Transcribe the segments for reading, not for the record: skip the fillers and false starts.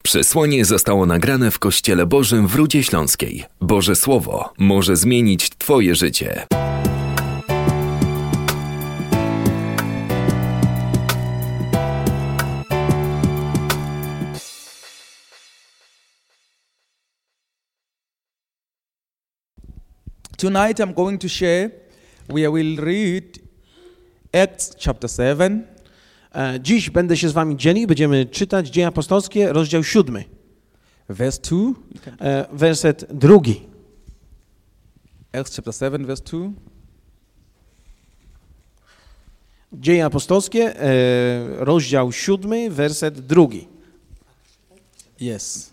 Przesłanie zostało nagrane w Kościele Bożym w Rudzie Śląskiej. Boże Słowo może zmienić Twoje życie. Tonight I'm going to share, we will read Acts chapter 7. Dziś będę się z wami dzielił, będziemy czytać Dzieje Apostolskie, rozdział 7. Verse 2. Werset 2. Acts chapter 7, verse 2. Dzieje Apostolskie, rozdział 7, werset 2. Yes.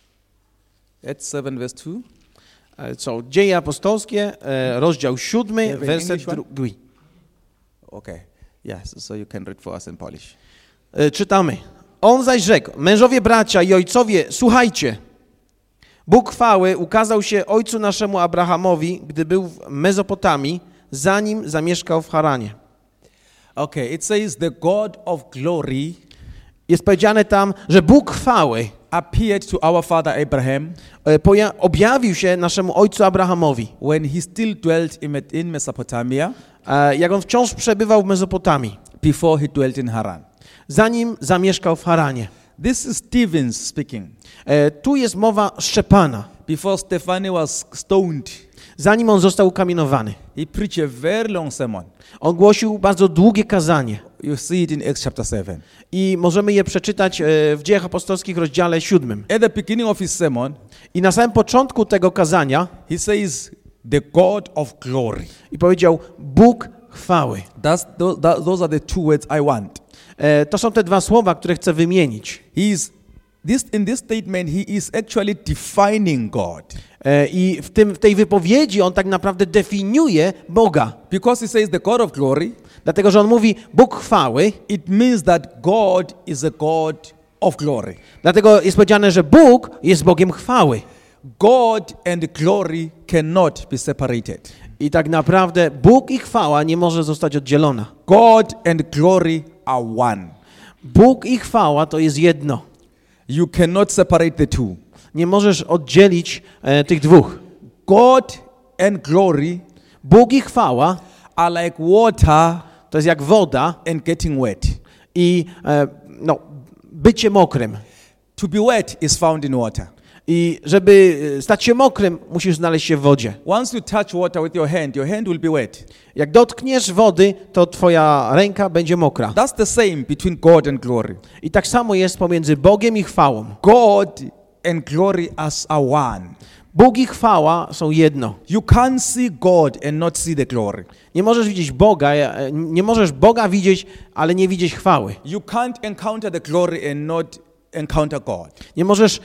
Acts 7, verse 2. Dzieje Apostolskie, rozdział 7, Yeah, werset English one? 2. Okay. Yes, so you can read for us in Polish. Czytamy. On zaś rzekł: mężowie, bracia i ojcowie, słuchajcie. Bóg chwały ukazał się ojcu naszemu Abrahamowi, gdy był w Mezopotamii, zanim zamieszkał w Haranie. Okay, it says the God of glory Jest powiedziane tam, że Bóg chwały appeared to our father Abraham objawił się naszemu ojcu Abrahamowi, when he still dwelt in Mesopotamia, jak on wciąż przebywał w Mezopotamii, before he dwelt in Haran. zanim zamieszkał w Haranie. This is Stephen speaking. Tu jest mowa Szczepana. Before Stephen was stoned, Zanim on został ukamienowany, he preached a very long sermon. on głosił bardzo długie kazanie. You see it in Acts chapter 7. I możemy je przeczytać w Dziejach Apostolskich, rozdziale 7. At the beginning of his sermon, I na samym początku tego kazania he says, the God of glory. i powiedział: Bóg chwały. Those are the two words I want. To są te dwa słowa, które chcę wymienić. In this statement, he is actually defining God. I w tej wypowiedzi on tak naprawdę definiuje Boga. Because he says the God of glory, Dlatego, że on mówi Bóg chwały, it means that God is a God of glory. dlatego jest powiedziane, że Bóg jest Bogiem chwały. God and glory cannot be separated. I tak naprawdę Bóg i chwała nie może zostać oddzielona. God and glory are one. Bóg i chwała to jest jedno. You cannot separate the two. Nie możesz oddzielić tych dwóch. God and glory Bóg i chwała are like water to jest jak woda and getting wet. i bycie mokrym. To be wet is found in water. I żeby stać się mokrym, musisz znaleźć się w wodzie. Once you touch water with your hand will be wet. Jak dotkniesz wody, to twoja ręka będzie mokra. That's the same between God and glory. I tak samo jest pomiędzy Bogiem i chwałą. God and glory are one. Bóg i chwała są jedno. You can't see God and not see the glory. Nie możesz widzieć Boga, nie możesz Boga widzieć, ale nie widzieć chwały. You can't encounter the glory and not encounter God. Nie możesz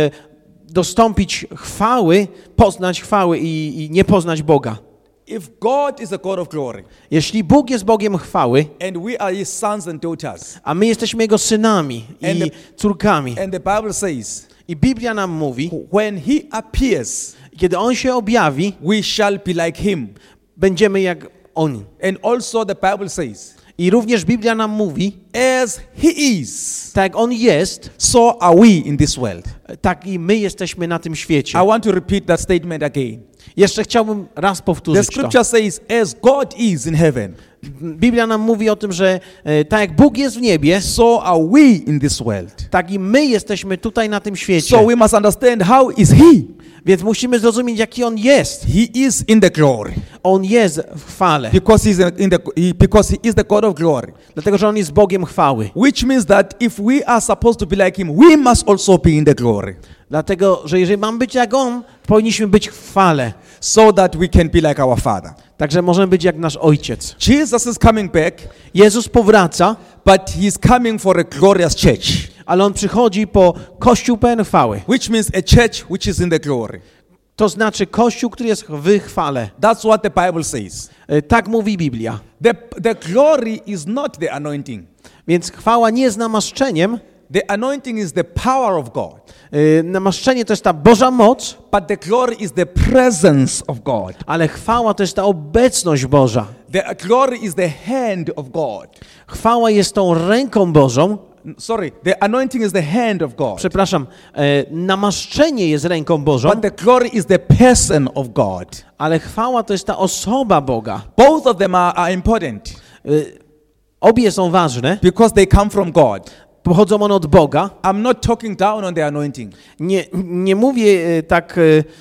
dostąpić chwały, poznać chwały i nie poznać Boga. If God is a God of glory, Jeśli Bóg jest Bogiem chwały, and we are His sons and daughters, a my jesteśmy Jego synami i córkami, and the Bible says, i Biblia nam mówi, when He appears, kiedy On się objawi, we shall be like Him. będziemy jak On. And also the Bible says, I również Biblia nam mówi, as He is, tak jak On jest, so are we in this world. tak i my jesteśmy na tym świecie. I want to repeat that statement again. Jeszcze chciałbym raz The powtórzyć to. scripture says, as God is in heaven, Biblia nam mówi o tym, że tak jak Bóg jest w niebie, so are we in this world. tak i my jesteśmy tutaj na tym świecie. So we must understand how is He. Więc musimy zrozumieć, jaki On jest. He is in the glory. On jest w chwale, Because because He is the God of glory. dlatego że On jest Bogiem chwały. Which means that if we are supposed to be like Him, we must also be in the glory. Dlatego, że jeżeli mamy być jak On, powinniśmy być w chwale. So that we can be like our Father. Także możemy być jak nasz Ojciec. Jesus is coming back, Jezus powraca, but He's coming for a glorious church. ale On przychodzi po Kościół pełen chwały. Which means a church which is in the glory. To znaczy Kościół, który jest w chwale. That's what the Bible says. Tak mówi Biblia. The glory is not the anointing. Więc chwała nie jest namaszczeniem. The anointing is the power of God. Namaszczenie to jest ta Boża moc, But the glory is the presence of God. ale chwała to jest ta obecność Boża. The glory is the hand of God. Chwała jest tą ręką Bożą. sorry, the anointing is the hand of God. Przepraszam, namaszczenie jest ręką Bożą, But the glory is the person of God. ale chwała to jest ta osoba Boga. Both of them are important Obie są ważne, because they come from God. pochodzą one od Boga. I'm not talking down on the anointing. Nie mówię tak,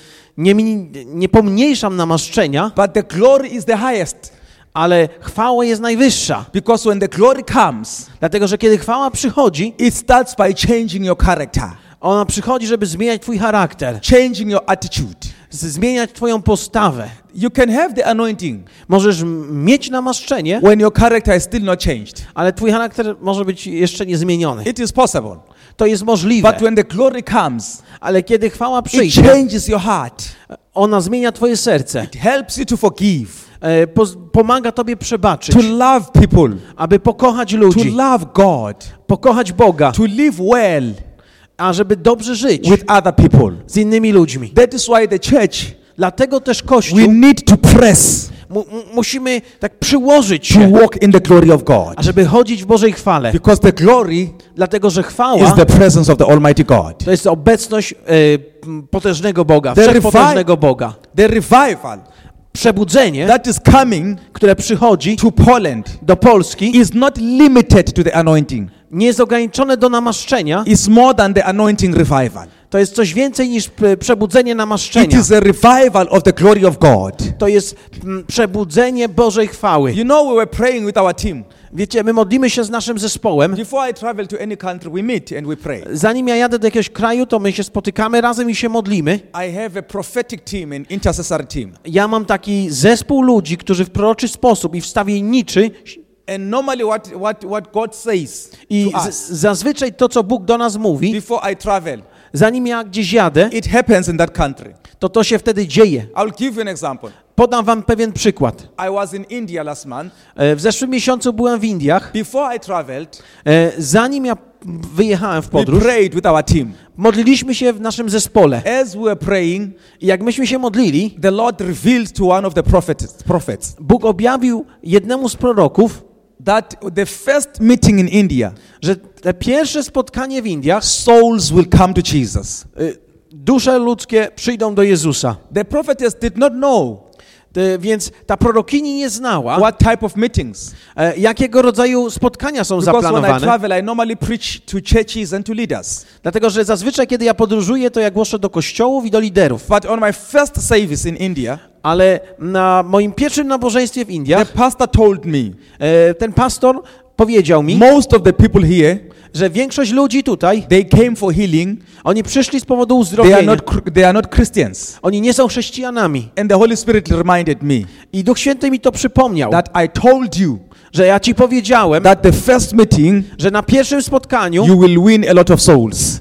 nie pomniejszam namaszczenia, But the glory is the highest. ale chwała jest najwyższa. Because when the glory comes, Dlatego, że kiedy chwała przychodzi, it starts by changing your character, ona przychodzi, żeby zmieniać twój charakter, changing your attitude. zmieniać twoją postawę. You can have the anointing Możesz mieć namaszczenie, when your character is still not changed. ale twój charakter może być jeszcze niezmieniony. It is possible. To jest możliwe, But when the glory comes, ale kiedy chwała it przyjdzie, changes your heart. ona zmienia twoje serce. It helps you to forgive, Pomaga tobie przebaczyć, to love people, aby pokochać to ludzi, love God, pokochać Boga, to live well a żeby dobrze żyć with other people. z innymi ludźmi. That is why the church, Dlatego też we Kościół need to press musimy tak przyłożyć to się, walk in the glory of God. ażeby chodzić w Bożej chwale. Because the glory Dlatego, że is chwała the presence of the Almighty God. to jest obecność potężnego Boga, The wszechpotężnego Boga. The revival Przebudzenie, that is coming które przychodzi to Poland do Polski, is not limited to the anointing. nie jest ograniczone do namaszczenia. It's more than the anointing revival. To jest coś więcej niż przebudzenie It namaszczenia. is a revival of the glory of God. To jest przebudzenie Bożej chwały. You know, we were praying with our team. Wiecie, my modlimy się z naszym zespołem. Before I travel to any country, we meet and we pray. Zanim ja jadę do jakiegoś kraju, to my się spotykamy razem i się modlimy. I have a prophetic team, an intercessory team. Ja mam taki zespół ludzi, którzy w proroczy sposób i wstawienniczy And normally what God says i to us zazwyczaj to, co Bóg do nas mówi, before I travel, zanim ja gdzieś jadę, it happens in that country. to się wtedy dzieje. I'll give you an example. Podam wam pewien przykład. I was in India last month. W zeszłym miesiącu byłem w Indiach. Before I traveled, Zanim ja wyjechałem w we podróż, prayed with our team. modliliśmy się w naszym zespole. As we were praying, I jak myśmy się modlili, the Lord revealed to one of the prophets Bóg objawił jednemu z proroków, that the first meeting in India, że te pierwsze spotkanie w Indiach, souls will come to Jesus. dusze ludzkie przyjdą do Jezusa. The prophetess did not know Więc ta prorokini nie znała, what type of meetings. jakiego rodzaju spotkania są Because when I zaplanowane. travel, I normally preach to churches and to leaders. Dlatego, że zazwyczaj, kiedy ja podróżuję, to ja głoszę do kościołów i do liderów. But on my first service in India, Ale na moim pierwszym nabożeństwie w the Indiach, pastor told me, ten pastor powiedział mi, most of the people here, że większość ludzi tutaj, they came for healing. oni przyszli z powodu They uzdrowienia. are not Christians. Oni nie są chrześcijanami. And the Holy Spirit reminded me I Duch Święty mi to przypomniał, that I told you że ja ci powiedziałem, that the first meeting że na pierwszym spotkaniu you will win a lot of souls.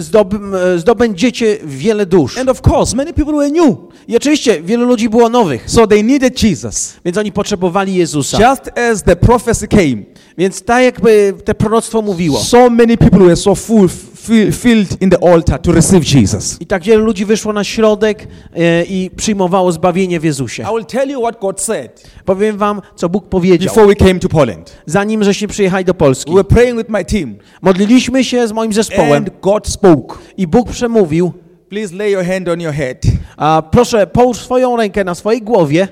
zdobędziecie wiele dusz. And of course, many people were new. I oczywiście wielu ludzi było nowych, So they needed Jesus. więc oni potrzebowali Jezusa. Just as the prophecy came, Więc tak jakby te proroctwo mówiło. so many people were so filled in the altar to receive Jesus. I tak wielu ludzi wyszło na środek i przyjmowało zbawienie w Jezusie. I will tell you what God said Powiem wam, co Bóg powiedział, before we came to Poland. zanim żeśmy przyjechali do Polski. We were praying with my team, Modliliśmy się z moim zespołem and God spoke. i Bóg przemówił, Please lay your hand on your head. a proszę połóż swoją rękę na swojej głowie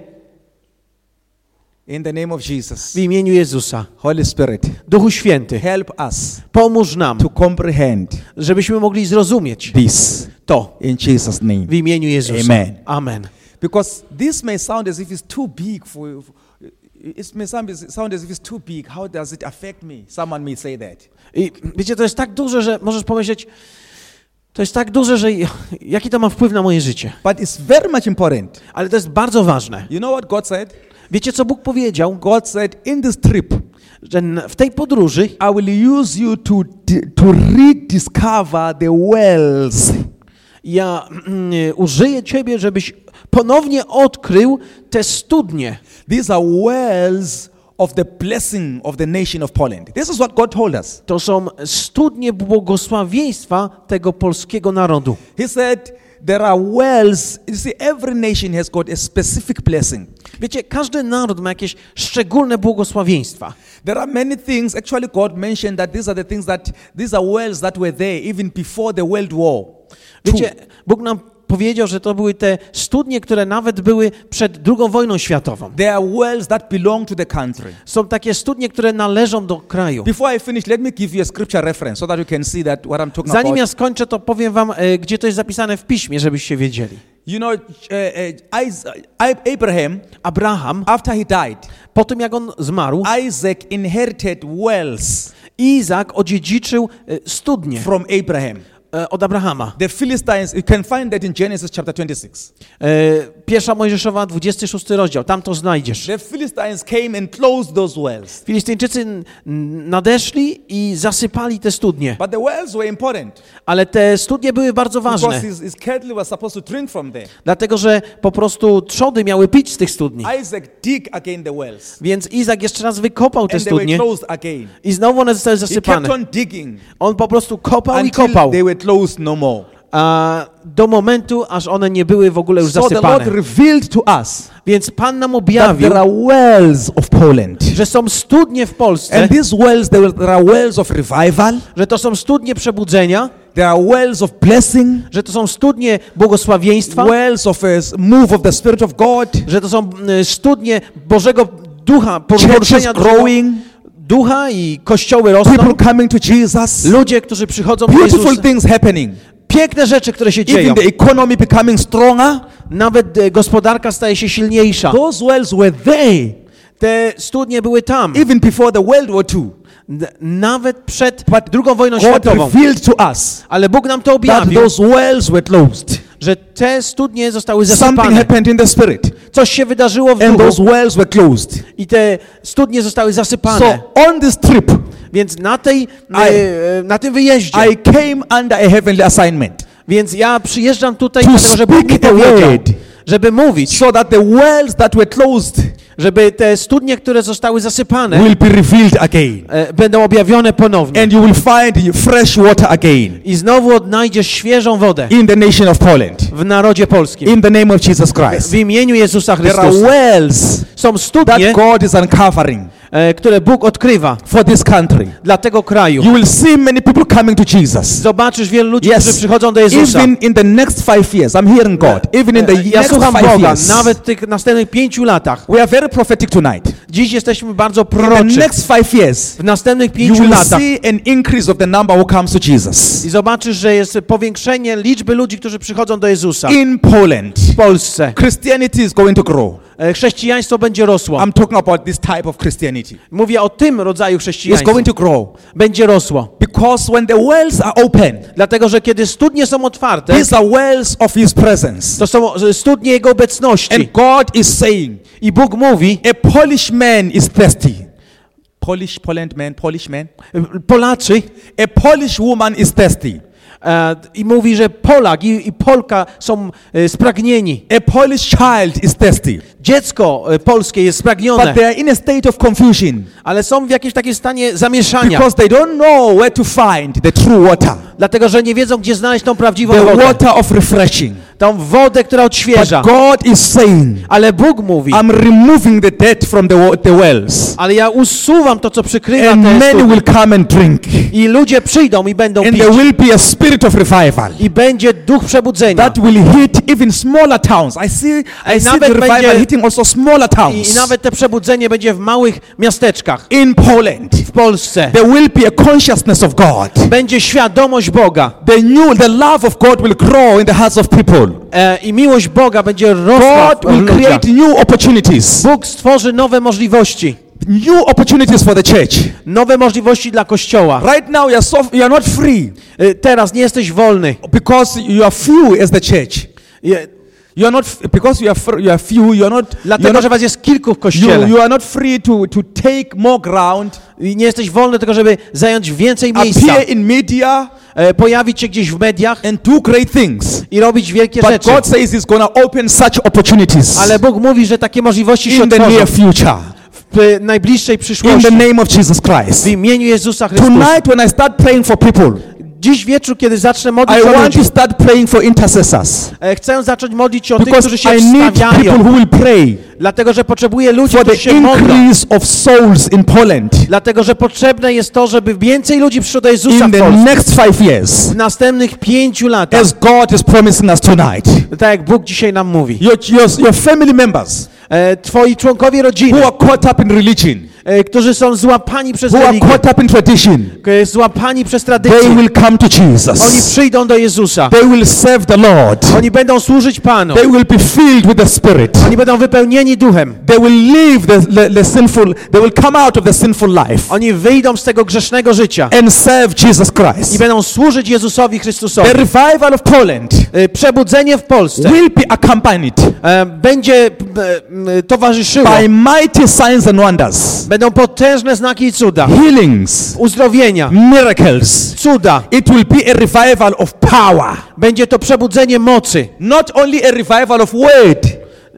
In the name of Jesus. w imieniu Jezusa. Holy Spirit, Duchu Święty, help us pomóż nam, to comprehend żebyśmy mogli zrozumieć this to in Jesus' name. w imieniu Jezusa. Amen. Amen. Because this may sound as if it's too big for you. It may sound as if it's too big. How does it affect me? Someone may say that. I wiecie, to jest tak duże, że możesz pomyśleć, to jest tak duże, że jaki to ma wpływ na moje życie. But it's very much important. Ale to jest bardzo ważne. You know what God said? Wiecie, co Bóg powiedział? God said, in this trip, Że w tej podróży I will use you to rediscover the wells. ja użyję Ciebie, żebyś ponownie odkrył te studnie. These are wells of the blessing of the nation of Poland. This is what God told us. To są studnie błogosławieństwa tego polskiego narodu. He said, there are wells. You see, every nation has got a specific blessing. Wiecie, każdy naród ma jakieś szczególne błogosławieństwa. There are many things, actually God mentioned that these are the things these are wells that were there even before the World War. Wiecie, Bóg nam powiedział, że to były te studnie, które nawet były przed II wojną światową. There are wells that belong to the country. Są takie studnie, które należą do kraju. Before I finish, let me give you a scripture reference so that you can see that what I'm talking Zanim about. ja skończę, to powiem wam, gdzie to jest zapisane w piśmie, żebyście wiedzieli. You know, Abraham, after he died, Po tym, jak on zmarł, Isaac inherited wells Izak odziedziczył studnie from Abraham. Od Abrahama. The Philistines, you can find that in Genesis chapter 26. Pierwsza Mojżeszowa, 26 rozdział, tam to znajdziesz. The Philistines came and closed those wells. Filistyńczycy nadeszli i zasypali te studnie. But the wells were important. Ale te studnie były bardzo ważne. Because his cattle were supposed to drink from there. Dlatego, że po prostu trzody miały pić z tych studni. Isaac dig again the wells. Więc Izak jeszcze raz wykopał te And they were studnie closed again. i znowu one zostały He kept zasypane. on digging On po prostu kopał i until kopał. they were closed no more. A do momentu, aż one nie były w ogóle już So the Lord zasypane. revealed to us Więc Pan nam that objawił, there are wells of Poland. że są studnie w Polsce, And these wells, there are wells of revival. że to są studnie przebudzenia, There are wells of blessing. że to są studnie błogosławieństwa, Wells of a move of the Spirit of God. że to są studnie Bożego Ducha, Churches poruszenia growing. Ducha i kościoły rosną. People coming to Jesus. Ludzie, którzy przychodzą do Beautiful Jezusa. things happening. Piękne rzeczy, które się dzieją. Even the economy becoming stronger. Nawet gospodarka staje się silniejsza. Those wells were there Te studnie były tam. even before the World War II. Nawet przed But II wojną God światową. revealed to us Ale Bóg nam to that objawił, those wells were closed. że te studnie zostały Something zasypane. happened in the Spirit, Coś się wydarzyło w and those duchu wells were closed. i te studnie zostały zasypane. So on this trip, Więc na tym wyjeździe, I came under a heavenly assignment więc ja przyjeżdżam tutaj to dlatego, że Bóg mi speak a powiedział, word, żeby mówić, so that the wells that were closed żeby te studnie, które zostały zasypane, will be revealed again, będą objawione ponownie. and you will find fresh water again I znowu odnajdziesz świeżą wodę in the nation of Poland, w narodzie polskim. in the name of Jesus W Christ. imieniu Jezusa There are Chrystusa. wells Są studnie, that God is uncovering które Bóg odkrywa for this country. dla tego kraju. You will see many people coming to Jesus. Zobaczysz wielu ludzi, którzy Yes, przychodzą do Jezusa. even in the next 5 years, I'm hearing God. Even in the Ja next słucham 5 Boga, years, nawet w tych następnych 5 latach. we are very prophetic tonight. Dziś jesteśmy bardzo In the proroczy. next 5 years, W następnych you 5 will latach. see an increase of the number who comes to Jesus I zobaczysz, że jest powiększenie liczby ludzi, którzy przychodzą do Jezusa. in Poland. W Polsce. Christianity is going to grow. Chrześcijaństwo będzie rosło. I'm talking about this type of Christianity. Mówię o tym rodzaju It's chrześcijaństwa. going to grow Będzie rosło. because when the wells are open, Dlatego, że kiedy studnie są otwarte, these are wells of His presence. to są studnie Jego obecności. And God is saying, I Bóg mówi, a Polish man is thirsty. Polish man. Polacy, A Polish woman is thirsty. i mówi, że Polak i Polka są spragnieni. A Polish child is thirsty. Dziecko polskie jest spragnione, But they are in a state of confusion ale są w jakimś takim stanie zamieszania, because they don't know where to find the true water, dlatego że nie wiedzą, gdzie znaleźć tą prawdziwą the wodę, water of refreshing. tą wodę, która odświeża. But God is saying, Ale Bóg mówi, I'm removing the dirt from the wells, ale ja usuwam to, co przykrywa and te many studnie. will come and drink, I ludzie przyjdą i będą and pić. there will be a spirit of revival I będzie duch przebudzenia. that will hit even smaller towns. I see the nawet revival będzie- hitting also smaller I towns nawet te przebudzenie będzie w małych miasteczkach. in Poland. W Polsce There will be a consciousness of God. będzie świadomość Boga. The love of God will grow in the hearts of people. I miłość Boga będzie rosła God w will ludziach. create new opportunities. Bóg stworzy nowe możliwości. New opportunities for the church. Nowe możliwości dla Kościoła. Right now you are not free Teraz nie jesteś wolny. because you are few as the church. You are not because you are few. You are not. Dlatego, że was jest kilku w Kościele. You are not free to take more ground. I nie jesteś wolny tylko, żeby zająć więcej miejsca. Appear in media Pojawić się gdzieś w mediach and do great things. i robić wielkie But rzeczy. God says He's going to open such opportunities Ale Bóg mówi, że takie możliwości się in the otworzą near future. w najbliższej In przyszłości. the name of Jesus Christ. W imieniu Jezusa Chrystusa. Tonight, when I start praying for people, dziś wieczór, kiedy zacznę modlić I o want ludzi, to start praying for intercessors. chcę zacząć modlić się o tych, Because którzy się I need people wstawiają. who will pray Dlatego, że potrzebuję ludzi, for którzy the się modlą. increase of souls in Poland Dlatego, że potrzebne jest to, żeby więcej ludzi przyszło do Jezusa in w the Polsce. next 5 years, W następnych 5 latach, as God is promising us tonight. tak jak Bóg dzisiaj nam mówi. Your family members Twoi członkowie rodziny, who are caught up in religion, którzy są złapani przez who are religię, caught up in tradition, złapani przez they tradycję, will come to oni Jesus. przyjdą do Jezusa. They will serve the Lord. Oni będą służyć Panu. They will be filled with the Spirit. Oni będą wypełnieni duchem. They will live the sinful, they will come out of the sinful life Oni wyjdą z tego grzesznego życia and serve Jesus i Christ. będą służyć Jezusowi Chrystusowi. The revival of Poland Przebudzenie w Polsce will be accompanied będzie towarzyszyło. by mighty signs and wonders, Będą potężne znaki i cuda, healings, uzdrowienia, miracles. cuda. It will be a revival of power, Będzie to przebudzenie mocy. not only a revival of word,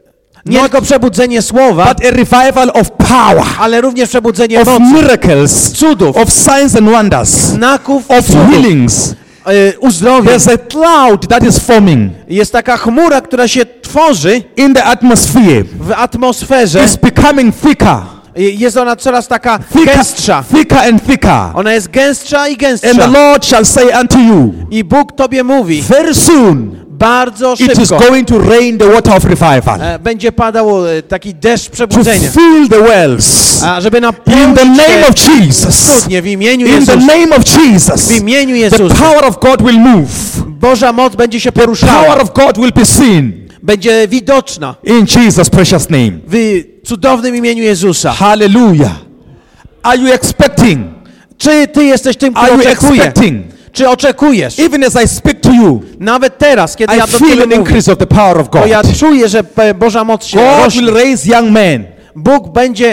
Nie tylko przebudzenie słowa, but a revival of power, ale również przebudzenie of mocy, miracles, cudów, of signs and wonders, znaków, of cudów, healings. uzdrowień. There's a cloud that is forming Jest taka chmura, która się tworzy in the atmosphere. w atmosferze. It's becoming thicker, Jest ona coraz taka gęstsza. thicker and thicker. Ona jest gęstsza i And the gęstsza. Lord shall say unto you, I Bóg tobie mówi, very soon bardzo it is szybko going to rain the water of revival będzie padał taki deszcz to przebudzenia, fill the wells. a żeby In the napełnić name of Jesus, studnie w imieniu in the Jezusa. name of Jesus, W imieniu the Jezusa. power of God will move. Boża moc będzie się Power poruszała, of God will be seen będzie widoczna in Jesus' precious name. w cudownym imieniu Jezusa. Hallelujah. Are you expecting? Czy ty jesteś tym, Are który you oczekuje? expecting? Czy oczekujesz? Even as I speak to you, Nawet teraz, kiedy I ja do feel ciebie an mówię, increase of the power of to ja God. czuję, że Boża moc się God rośnie. will raise young men Bóg będzie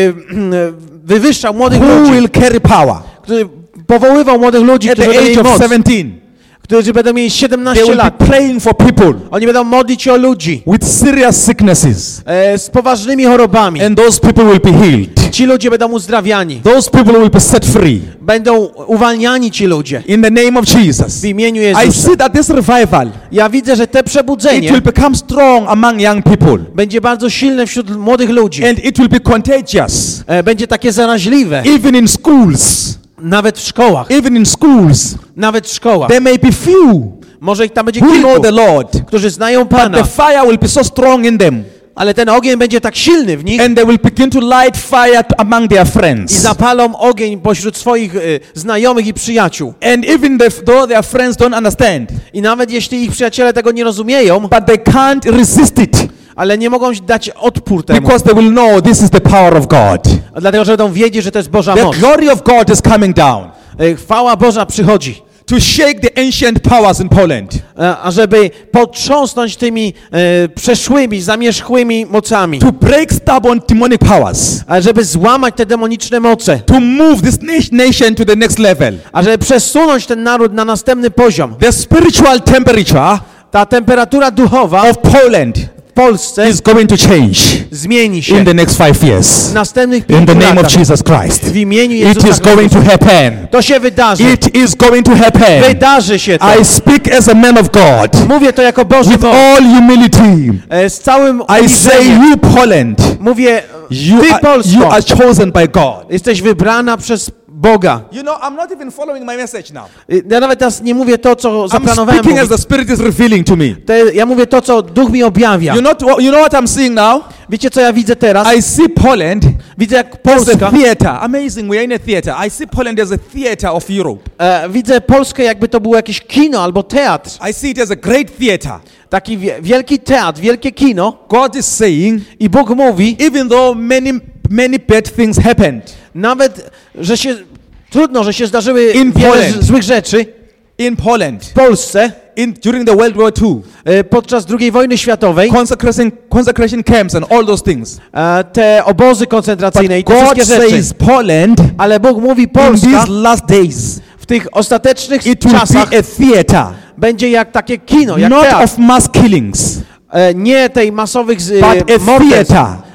wywyższał młodych who ludzi, will carry power który powoływał młodych ludzi, at którzy the będą age mieli of moc, 17. którzy będą mieli They 17 will be lat. praying for people Oni będą modlić się o ludzi with serious sicknesses, z poważnymi chorobami. and those people will be healed. Ci ludzie będą uzdrawiani. Those people will be set free Będą uwalniani ci ludzie in the name of Jesus. w imieniu I Jezusa. see that this revival, Ja widzę, że te it przebudzenie will become strong among young people, będzie bardzo silne wśród młodych ludzi. and it will be contagious, Będzie takie zaraźliwe. even in schools. Nawet w szkołach. Even in schools, Nawet w szkołach. there may be few Może ich tam będzie who know kilku, the Lord, którzy znają but Pana. the fire will be so strong in them, Ale ten ogień będzie tak silny w nich and they will begin to light fire among their i friends. zapalą ogień pośród swoich znajomych i przyjaciół. And even though their friends don't understand, I nawet jeśli ich przyjaciele tego nie rozumieją, but they can't resist it, ale nie mogą dać odpór temu. because they will know this is the power of God. Dlatego, że będą wiedzieć, że to jest Boża The moc. glory of God is coming down Chwała Boża przychodzi, to shake the ancient powers in Poland. ażeby potrząsnąć tymi przeszłymi, zamierzchłymi mocami. To break stubborn demonic powers, Żeby złamać te demoniczne moce. to move this nation to the next level. Żeby przesunąć ten naród na następny poziom. The spiritual temperature Ta temperatura duchowa of Poland w Polsce is going to change zmieni in się the next 5 w years. następnych In the 5 name of latach. Jesus Christ. W imieniu It Jezusa is going to Chrystusa. happen. To się wydarzy. It is going to happen. Wydarzy się to. I speak as a man of God Mówię to jako Boży with mąż. all humility. Z całym I say, uniżeniem. you Poland, Mówię, you ty are Polsko, chosen by God. jesteś wybrana przez Boga. You know, I'm not even following my message now. Ja nawet teraz nie mówię to, co I'm zaplanowałem speaking as mówić. the Spirit is revealing to me. Ja mówię to, co Duch mi objawia. You know what I'm seeing now? Wiecie, co ja widzę teraz? I see Poland Widzę, jak as a Polska, theater. Amazing, we're in a theater. I see Poland as a theater of Europe. widzę Polskę, jakby to było jakieś kino albo teatr. I see it as a great theater. Taki wielki teatr, wielkie kino. God is saying, I Bóg mówi, even though many bad things happened nawet, że się trudno, że się zdarzyły In wiele Poland. złych rzeczy in Poland w Polsce during the World War II, podczas II wojny światowej, consecration camps and all those things. te obozy koncentracyjne i te God wszystkie rzeczy. says Poland Ale Bóg mówi, in Polska these last days, w tych ostatecznych it will czasach be a theater, będzie jak takie kino, jak not teatr. of mass killings, Nie tej masowych but a morderstw, theater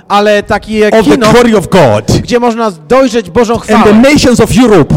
ale taki jak of the kino, glory of God. gdzie można dojrzeć Bożą And the chwałę. nations of Europe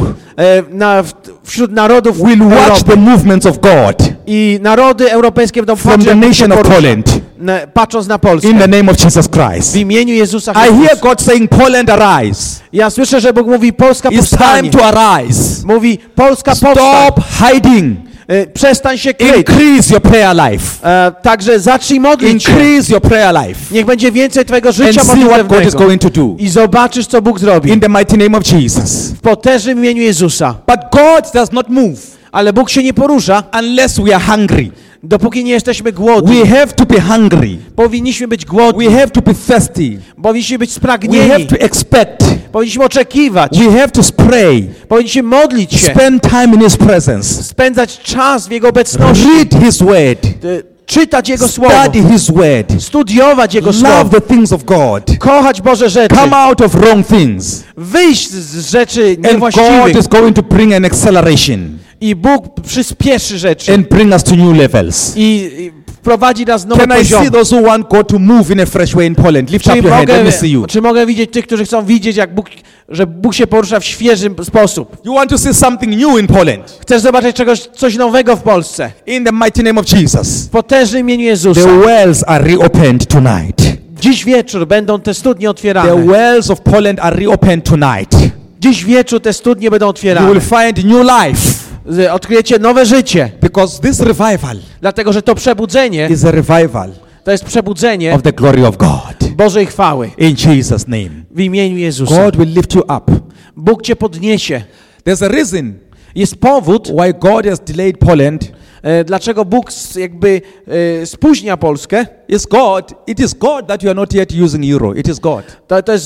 Wśród narodów will watch Europy. the movements of God I narody europejskie będą from patrzeć, the jak Bóg się nation of porusza, Poland. patrząc na Polskę. In the name of Jesus W Christ. imieniu Jezusa I hear Chrystusa. God saying, Poland, arise. Ja słyszę, że Bóg mówi, Polska It's powstanie. time to arise. Mówi, Polska powstań. Stop hiding. Przestań się kryć. Increase your prayer life. Także zacznij modlić się. Increase your prayer life. Niech będzie więcej twojego And życia see what God is modlitewnego. going to do. I zobaczysz, co Bóg zrobi. In the mighty name of Jesus. W potężnym imieniu Jezusa. But God does not move Ale Bóg się nie porusza, unless we are hungry. dopóki nie jesteśmy głodni. We have to be hungry. Powinniśmy być głodni. We have to be thirsty. Powinniśmy być We have spragnieni. to expect. Powinniśmy oczekiwać. We have to pray. Powinniśmy modlić się. Spend time in His presence. Spędzać czas w Jego obecności. Read His word. Czytać Jego Słowo. Study His word. Studiować Jego Love Słowo. the things of God. Kochać Boże rzeczy. Come out of wrong things. Wyjść z rzeczy And God niewłaściwych. is going to bring an acceleration I Bóg przyspieszy rzeczy. and bring us to new levels. I wprowadzi nas w nowe Can I see poziomy. those who want God to move in a fresh way in Poland? Lift up your hand. Let me see you. Czy mogę widzieć tych, którzy chcą widzieć, jak że Bóg się porusza w świeży sposób? You want to see something new in Poland? Chcesz zobaczyć coś nowego w Polsce? In the mighty name of Jesus. W potężnym imieniu Jezusa. The wells are reopened tonight. Dziś wieczór będą te studnie The otwierane. wells of Poland are reopened tonight. Dziś wieczór te studnie będą You otwierane. will find new life Odkryjecie nowe życie. because this revival Dlatego, że to przebudzenie is a revival to jest przebudzenie of the glory of God. Bożej chwały. In Jesus' name. W imieniu Jezusa. God will lift you up. Bóg cię podniesie. There's a reason Jest powód, why God has delayed Poland. dlaczego Bóg jakby spóźnia Polskę. It is God that you are not yet using euro. It is God. To jest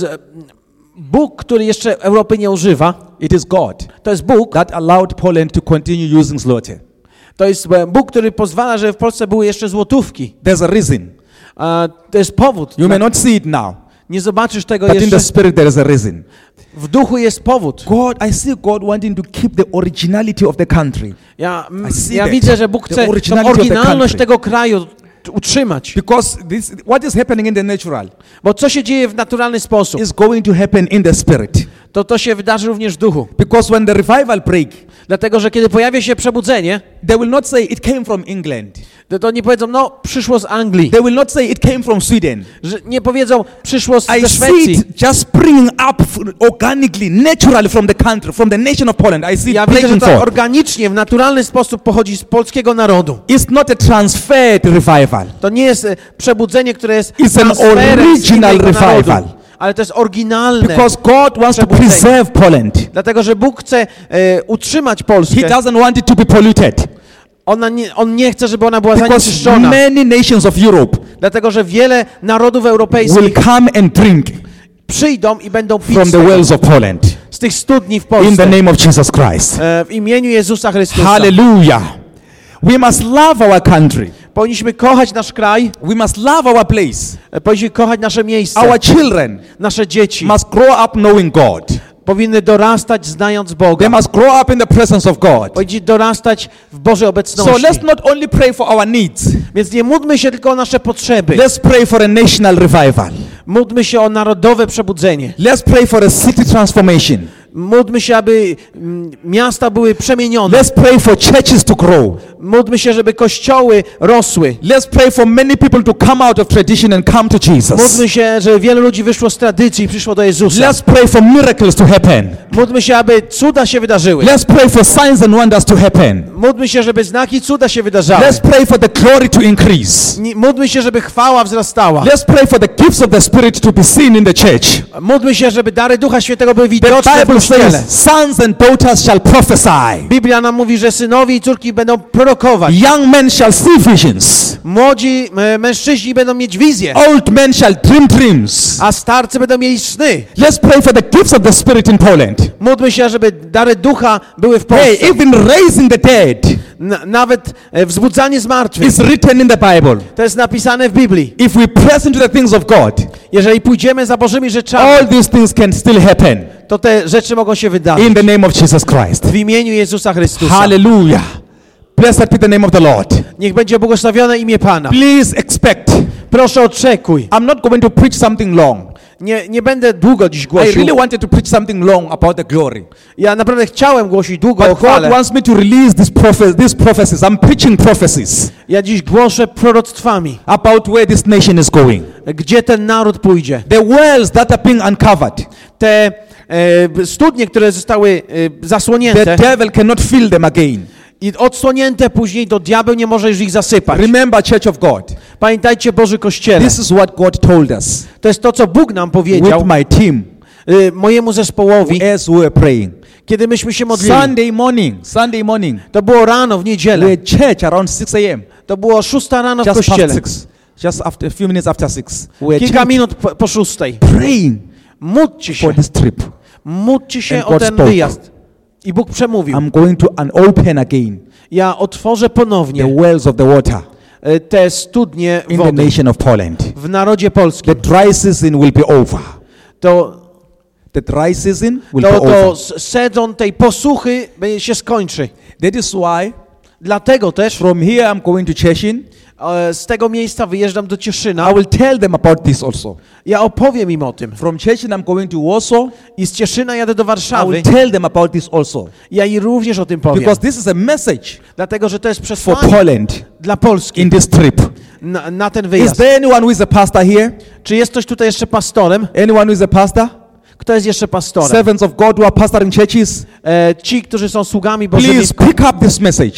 Bóg, który jeszcze Europy nie używa. It is God To jest Bóg. that allowed Poland to continue using zloty. To jest Bóg, który pozwala, żeby w Polsce były jeszcze złotówki. There's a reason. To jest powód. You may not see it now, Nie zobaczysz tego but in jeszcze. the spirit there is a reason. W duchu jest powód. I see God wanting to keep the originality of the country. I see Ja that. widzę, że Bóg The chce tą originality of the oryginalność country. tego kraju utrzymać. Because what is happening in the natural Bo co się dzieje w naturalny sposób, is going to happen in the spirit. to się wydarzy również w duchu. Because when the revival break, Dlatego, że kiedy pojawia się przebudzenie, they will not say it came from England. to nie powiedzą, no przyszło z Anglii. They will not say it came from Sweden. Że nie powiedzą, przyszło I ze see Szwecji. it just springing up organically, naturally from the country, from the nation of Poland. I see Ja it widzę, że breaking to forth. organicznie, w naturalny sposób pochodzi z polskiego narodu. It's not a transferred revival. To nie jest przebudzenie, które jest It's an transferem z original innego narodu, revival. ale to jest oryginalne. Because God wants to Przebudzenie. preserve Poland. Dlatego, że Bóg chce utrzymać He Polskę. doesn't want it to be polluted. On nie chce, żeby ona była Because zanieczyszczona. many nations of Europe Dlatego, że wiele narodów will europejskich come and drink przyjdą i będą pić from z the tego- wells of Poland. z tych studni w In the Polsce. name of Jesus Christ. W imieniu Jezusa Chrystusa. Hallelujah. We must love our country. Powinniśmy kochać nasz kraj, We must love our place. powinniśmy kochać nasze miejsce, Our children nasze dzieci. must grow up knowing God. Powinny dorastać znając They Boga. must grow up in the presence of God. Powinni dorastać w Bożej obecności. So let's not only pray for our needs. Więc nie módlmy się tylko o nasze potrzeby. Let's pray for a national revival. Módlmy się o narodowe przebudzenie. Let's pray for a city transformation. Módlmy się, aby miasta były przemienione. Let's pray for churches to grow. Módlmy się, żeby kościoły rosły. Let's pray for many people to come out of tradition and come to Jesus. Módlmy się, żeby wielu ludzi wyszło z tradycji i przyszło do Jezusa. Let's pray for miracles to happen. Módlmy się, aby cuda się wydarzyły. Let's pray for signs and wonders to happen. Módlmy się, żeby znaki cuda się wydarzały. Let's pray for the glory to increase. Módlmy się, żeby chwała wzrastała. Let's pray for the gifts of the Spirit to be seen in the church. Módlmy się, żeby dary Ducha Świętego były The widoczne w Bible Kościele. says, sons and daughters shall prophesy. Biblia nam mówi, że synowie i córki będą prorokować. Young men shall see visions. Młodzi mężczyźni będą mieć wizje, Old men shall dream dreams. a starcy będą mieli sny. Let's pray for the gifts of the Spirit in Poland. Módlmy się, żeby dary Ducha były w Hey, Polsce. even raising the dead Nawet wzbudzanie zmartwych. is written in the Bible. To jest napisane w Biblii. If we press into the things of God, Jeżeli pójdziemy za Bożymi rzeczami, all these things can still happen to te rzeczy mogą się wydarzyć. in the name of Jesus Christ. W imieniu Jezusa Chrystusa. Hallelujah. Blessed be the name of the Lord. Niech będzie błogosławione imię Pana. Please expect. Proszę oczekuj. I'm not going to preach something long. nie będę długo dziś I głosił. really wanted to preach something long about the glory. Ja naprawdę chciałem głosić długo o But God chwale. wants me to release these prophecies. I'm preaching prophecies Ja dziś głoszę proroctwami, about where this nation is going. gdzie ten naród pójdzie. The wells that are being uncovered. Te studnie, które zostały The zasłonięte devil cannot fill them again. i odsłonięte później, to diabeł nie może już ich zasypać. Remember, Church of God, Pamiętajcie, Boży Kościele, this is what God told us to jest to, co Bóg nam powiedział, with my team mojemu zespołowi, as we were praying. kiedy myśmy się modlili. Sunday morning, To było rano w we niedzielę. had church around 6 a.m. To było 6 rano w Just past kościele. 6. Just after a few minutes after 6. We had Kilka church minut po 6. praying Módlcie się. for this trip. Módlcie się And o God ten spoke. wyjazd. I Bóg przemówił. I'm going to unopen again Ja otworzę the ponownie wells of the water te studnie in the wody nation of Poland. w narodzie polskim. The dry season will be over. The dry season will be To over. sezon tej posuchy się skończy. That is why Dlatego też from here I'm going to Cieszyn. z tego miejsca wyjeżdżam do Cieszyna. I will tell them about this also. Ja opowiem im o tym. From Cieszyn I'm going to Warsaw. I z Cieszyna jadę do I Warszawy. will tell them about this also. Ja im również o tym powiem. Because this is a message Dlatego, że to jest for przesłanie Poland dla Polski in this trip. na ten Is wyjazd. there anyone who is a pastor here? Czy jest ktoś tutaj jeszcze pastorem? Anyone who is a pastor? Kto jest jeszcze pastorem? Servants of God who are pastoring churches? Ci, którzy są sługami Bożymi, Please pick up this message.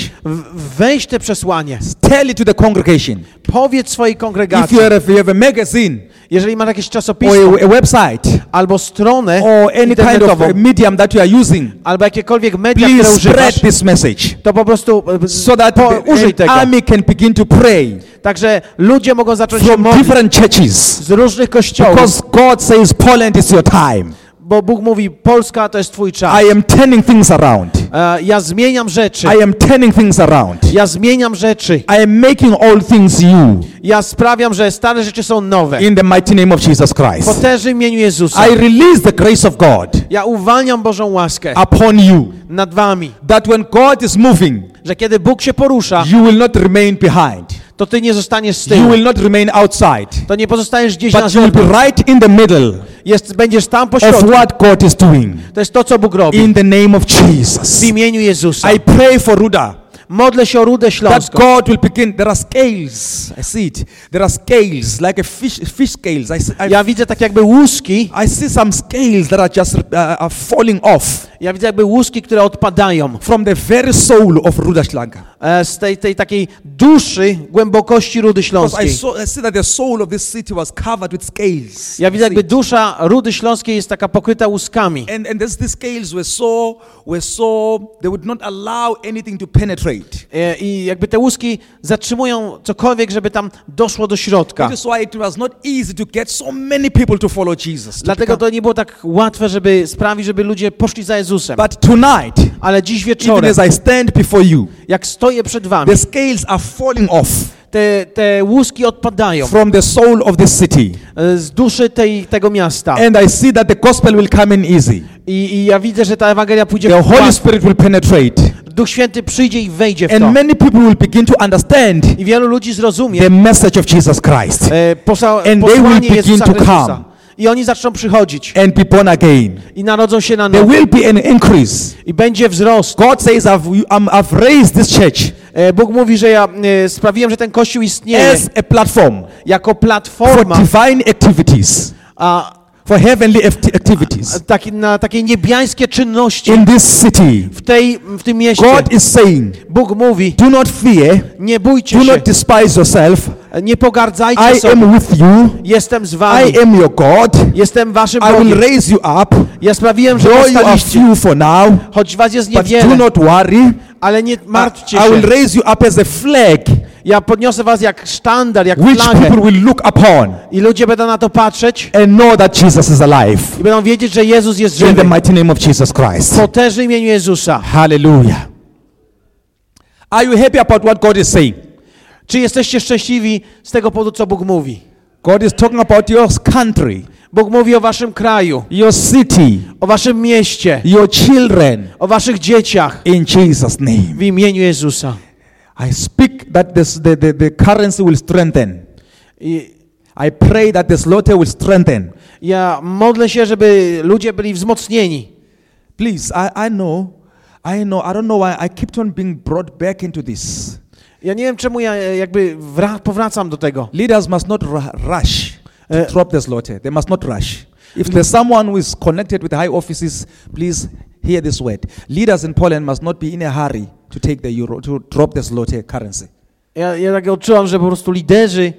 weź te przesłanie. Tell it to the congregation. Powiedz swojej kongregacji. If you have a magazine Jeżeli masz jakieś or czasopismo a website albo stronę or any kind of internetową, medium that you are using, albo jakiekolwiek media, które please spread używasz, this message to po prostu so that użyj the tego. army can begin to pray Także ludzie mogą zacząć się from modlić different churches. z różnych kościołów, Because God says Poland is your time. bo Bóg mówi, Polska to jest twój czas. I am turning things around. Ja zmieniam rzeczy. I am turning things around. Ja zmieniam rzeczy. I am making all things new Ja sprawiam, że stare rzeczy są nowe. in the mighty name of Jesus W Christ. potężnym imieniu Jezusa. I release the grace of God Ja uwalniam Bożą łaskę upon you nad wami, that when God is moving, że kiedy Bóg się porusza, you will not remain behind. to ty nie zostaniesz z You tyłu. will not remain outside. To nie pozostajesz gdzieś na But you will be zewnątrz. right in the middle Będziesz tam po of środku. what God is doing. To jest to, co Bóg robi. In the name of Jesus. W imieniu Jezusa. I pray for Ruda. Modlę się o Rudę That Śląską. God will begin. There are scales. I see it. There are scales like a fish scales. Ja widzę tak jakby łuski. I see some scales that are just are falling off Ja widzę jakby łuski, które odpadają from the very soul of Ruda Śląska. z tej takiej duszy, głębokości Rudy Because Śląskiej. I see that the soul of this city was covered with scales. Ja widzę jakby dusza Rudy Śląskiej jest taka pokryta łuskami. And these scales were so they would not allow anything to penetrate. I jakby te łuski zatrzymują cokolwiek, żeby tam doszło do środka. That is why it was not easy to get so many people to follow Jesus. Dlatego to nie było tak łatwe, żeby sprawić, żeby ludzie poszli za Jezusem. But tonight, Ale dziś even wieczorem, as I stand before you, jak stoję przed wami, the scales are falling off te łuski odpadają from the soul of this city. z duszy tego miasta. And I see that the gospel will come in easy. I ja widzę, że ta Ewangelia pójdzie The w Holy łatwo. Spirit will penetrate. Duch Święty przyjdzie i wejdzie w to. And many people will begin to understand I wielu ludzi zrozumie the message of Jesus Christ and they will will begin Jezusa to Chrystusa. come. I oni zaczną przychodzić and be born again. i narodzą się na There nowo. will be an increase. I będzie wzrost. God says, I've raised this church Bóg mówi, że ja sprawiłem, że ten Kościół istnieje as a platform jako for platforma divine activities, for heavenly activities na takie niebiańskie czynności in this city. w tym mieście. God is saying, Bóg mówi, do not fear, nie bójcie do się, not despise yourself. nie pogardzajcie I sobie. am with you. Jestem z wami. I am your God. Jestem waszym I will Bogiem. raise you up. Ja sprawiłem, że Though you are powstaliście, few for now, choć was jest but do niewiele, not worry. ale nie martwcie I will się. raise you up as a flag Ja podniosę was jak sztandar, jak which flagę people will look upon i ludzie będą na to patrzeć and know that Jesus is alive. i będą wiedzieć, że Jezus jest In the żywy. mighty name of Jesus W Christ. potężnym imieniu Jezusa. Hallelujah. Are you happy about what God is saying? Czy jesteście szczęśliwi z tego powodu, co Bóg mówi? God is talking about your country, Bóg mówi o waszym kraju, your city, o waszym mieście, your children, o waszych dzieciach in Jesus' name. w imieniu Jezusa. I speak that the currency will strengthen. I pray that the slaughter will strengthen. Ja modlę się, żeby ludzie byli wzmocnieni. Please, I don't know why I kept on being brought back into this. Ja nie wiem, czemu ja jakby powracam do tego. Leaders must not rush to drop the slaughter. They must not rush. If there's someone who is connected with high offices, please hear this word. Leaders in Poland must not be in a hurry to take the euro, to drop the zloty currency. Ja tak odczułam, że po prostu liderzy,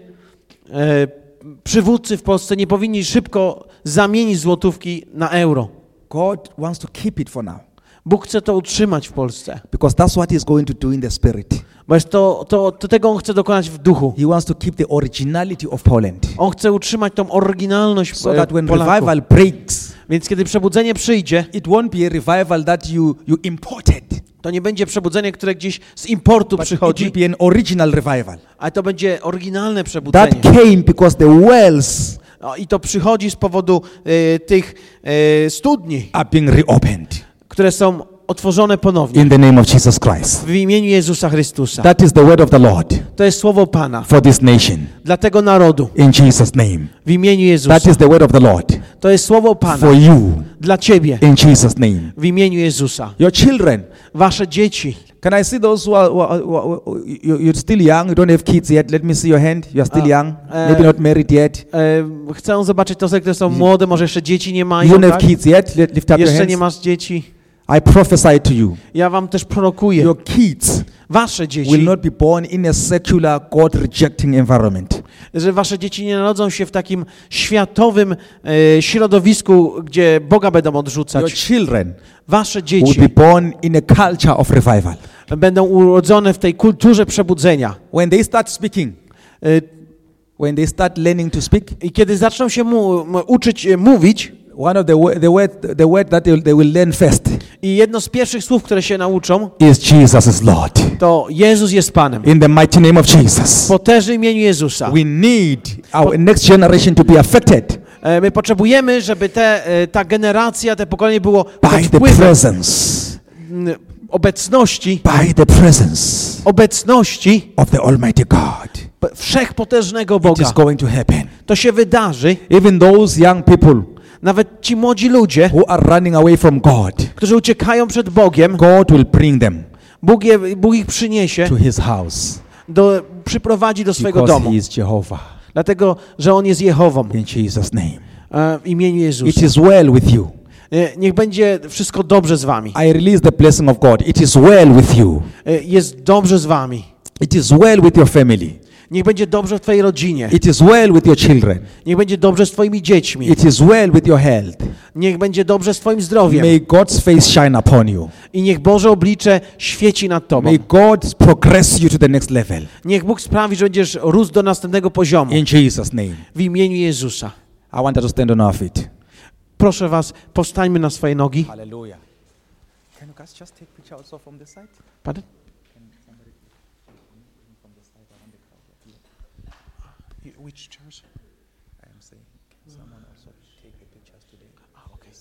przywódcy w Polsce nie powinni szybko zamienić złotówki na euro. God wants to keep it for now. Bóg chce to utrzymać w Polsce. Because that's what he's going to do in the spirit. Bo jest to tego on chce dokonać w duchu. He wants to keep the originality of Poland. On chce utrzymać tą oryginalność So that when Polaków. revival breaks, Więc kiedy przebudzenie przyjdzie, it won't be a revival that you imported. to nie będzie przebudzenie, które gdzieś z importu But it przychodzi, will be an original revival. ale to będzie oryginalne przebudzenie. That came because the wells I to przychodzi z powodu tych studni, are being reopened. które są otworzone ponownie In the name of Jesus Christ. w imieniu Jezusa Chrystusa. That is the word of the Lord To jest słowo Pana for this nation. dla tego narodu In Jesus' name. w imieniu Jezusa. That is the word of the Lord To jest słowo Pana for you. dla Ciebie In Jesus' name. w imieniu Jezusa. Your children. Wasze dzieci. Can I see those you're still young, you don't have kids yet? Let me see your hand. You are still young, maybe not married yet. Chcę zobaczyć te osoby, które są młode, może jeszcze dzieci nie You mają, don't have tak? kids yet? Lift up your Jeszcze nie hands. masz dzieci. I prophesy to you. Ja wam też prorokuję. Your kids Wasze will dzieci, not be born in a secular, God-rejecting environment. że wasze dzieci nie narodzą się w takim światowym środowisku, gdzie Boga będą Your odrzucać. children Wasze will dzieci be born in a culture of revival. będą urodzone w tej kulturze przebudzenia. When they start speaking, when they start learning to speak, I kiedy zaczną się uczyć mówić, one of the word that they will learn first i jedno z pierwszych słów, które się nauczą, is Jesus is Lord. to Jezus jest Panem. In the mighty name of W Jesus. potężnym imieniu Jezusa. We need our next generation to be affected My potrzebujemy, żeby ta generacja, te pokolenie było by pod the wpływem presence, obecności of the Almighty God. wszechpotężnego It Boga. is going to happen. To się wydarzy. Even those young people Nawet ci młodzi ludzie, who are running away from God, którzy uciekają przed Bogiem, God will bring them Bóg ich przyniesie, to His house przyprowadzi do swojego because domu. He is Jehovah. Dlatego, że On jest Jehową. In Jesus' name. W imieniu It Jezusa. is well with you. Niech będzie wszystko dobrze z wami. I release the blessing of God. It is well with you. Jest dobrze z wami. It is well with your family. Niech będzie dobrze w twojej rodzinie. It is well with your children. Niech będzie dobrze z twoimi dziećmi. It is well with your health. Niech będzie dobrze z twoim zdrowiem. May God's face shine upon you. I niech Boże oblicze świeci nad tobą. May God progress you to the next level. Niech Bóg sprawi, że będziesz rósł do następnego poziomu. In Jesus' name. W imieniu Jezusa. I want us to stand on our feet. Proszę was, powstańmy na swoje nogi. Hallelujah. Can you guys just take picture also from the side? Pardon? Which chairs? I am saying, can someone also take the pictures today? Okay.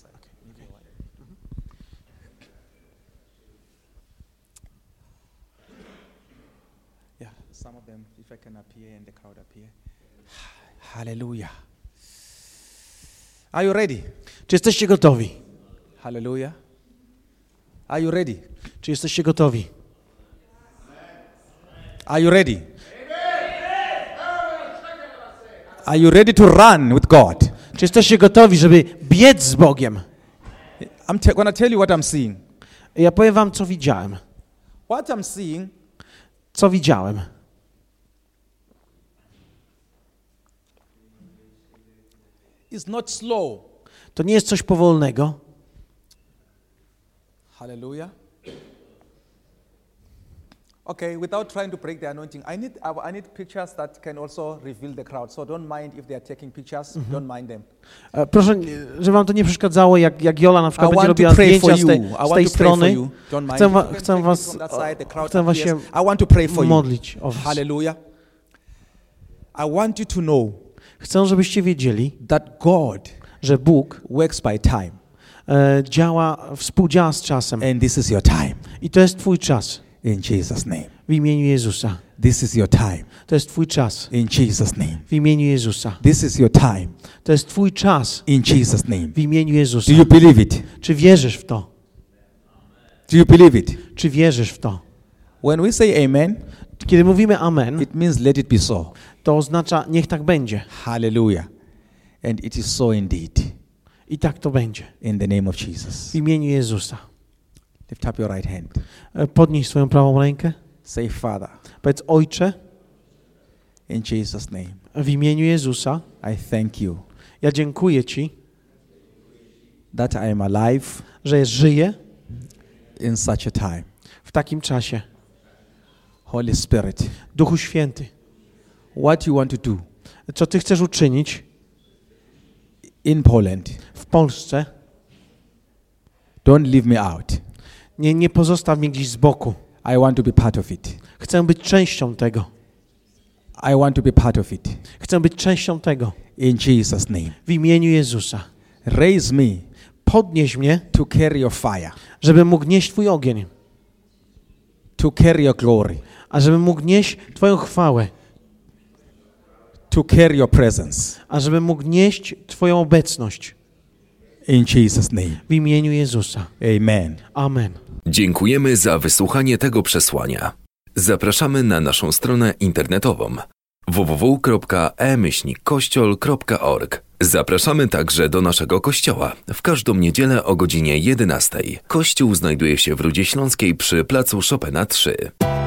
Yeah, some of them, if I can appear and the crowd appear. Hallelujah. Are you ready? Czy jesteście gotowi? Hallelujah. Are you ready? Czy jesteście gotowi? Are you ready? Are you ready to run with God? Czy jesteście gotowi, żeby biec z Bogiem? I'm going to tell you what I'm seeing. Ja powiem wam, co widziałem. What I'm seeing Co widziałem? is not slow. To nie jest coś powolnego. Hallelujah. Okay, without trying to break the anointing, I need pictures that can also reveal the crowd. So don't mind if they are taking pictures. Don't mind them. Proszę, żeby wam to nie przeszkadzało, jak Jola na przykład I będzie want to robiła pray for zdjęcia you. z tej strony. Don't mind. Chcę You can chcę take was, it from that side, the crowd chcę was się appears. I want to pray for you. modlić o was. Hallelujah. I want you to know Chcę, żebyście wiedzieli, that God że Bóg works by time. współdziała z czasem. And this is your time. I to jest twój czas. In Jesus' name. W imieniu Jezusa. This is your time. To jest twój czas. In Jesus' name. W imieniu Jezusa. This is your time. To jest twój czas. In Jesus' name. W imieniu Jezusa. Do you believe it? Czy wierzysz w to? Do you believe it? Czy wierzysz w to? When we say amen, Kiedy mówimy amen, it means let it be so. to oznacza niech tak będzie. Hallelujah. And it is so indeed. I tak to będzie. In the name of Jesus. W imieniu Jezusa. Lift up your right hand. Podnieś swoją prawą rękę. Say, Father, Powiedz, Ojcze, in Jesus' name, w imieniu Jezusa, I thank you ja dziękuję Ci, that I am alive że żyję in such a time. w takim czasie. Holy Spirit, Duchu Święty, what you want to do co Ty chcesz uczynić in Poland, w Polsce, don't leave me out. nie pozostaw mnie gdzieś z boku. I want to be part of it. Chcę być częścią tego. I want to be part of it. Chcę być częścią tego. In Jesus' name. W imieniu Jezusa. Raise me Podnieś mnie, to carry your fire, żebym mógł nieść Twój ogień, to carry your glory, a żebym mógł nieść Twoją chwałę, to carry your presence. a żebym mógł nieść Twoją obecność. In Jesus' name. W imieniu Jezusa. Amen. Amen. Dziękujemy za wysłuchanie tego przesłania. Zapraszamy na naszą stronę internetową www.e-kościol.org. Zapraszamy także do naszego kościoła w każdą niedzielę o godzinie 11. Kościół znajduje się w Rudzie Śląskiej przy placu Chopina 3.